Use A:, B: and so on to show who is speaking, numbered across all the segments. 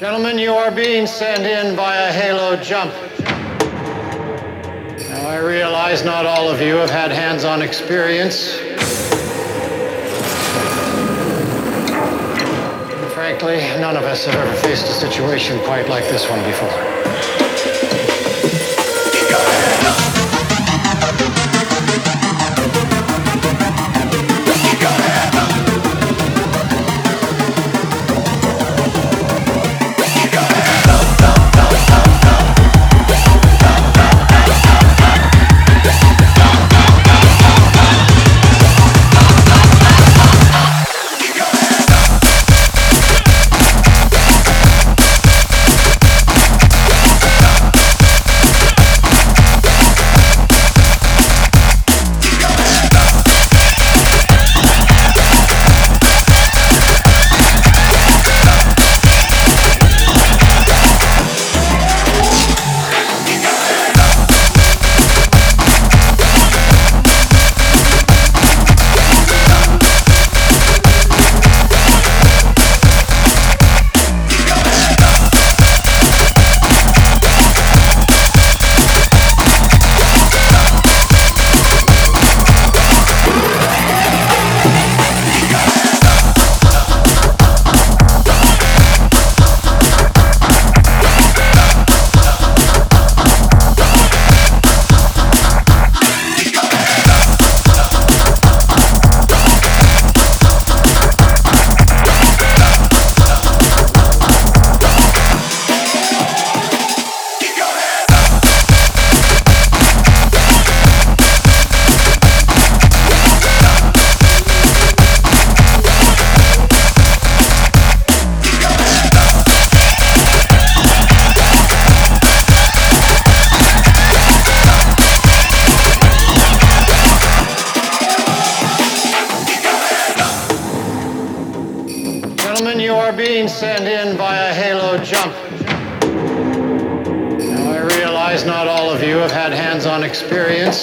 A: Gentlemen, you are being sent in by a halo jump. Now, I realize not all of you have had hands-on experience. Frankly, none of us have ever faced a situation quite like this one before. Gentlemen, you are being sent in by a halo jump. Now, I realize not all of you have had hands-on experience.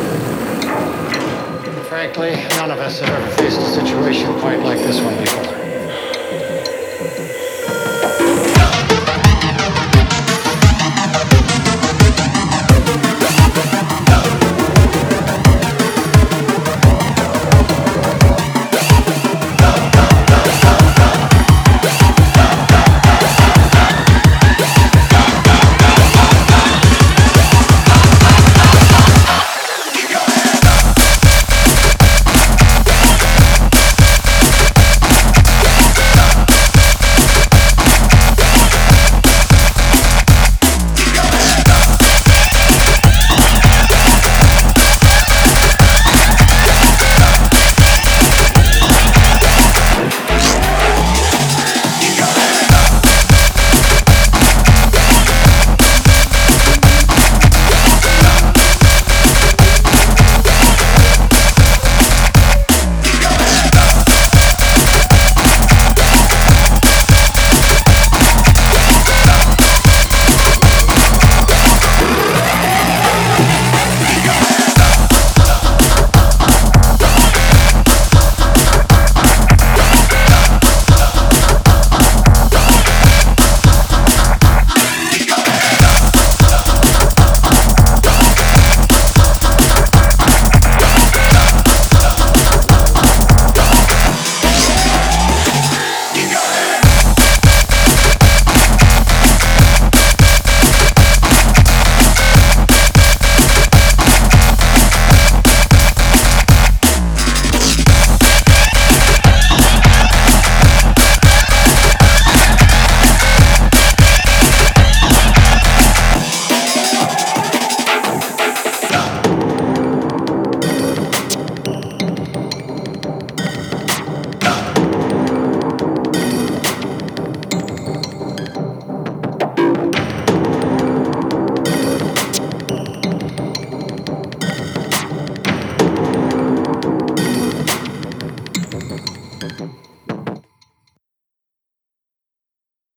A: Frankly, none of us have ever faced a situation quite like this one before.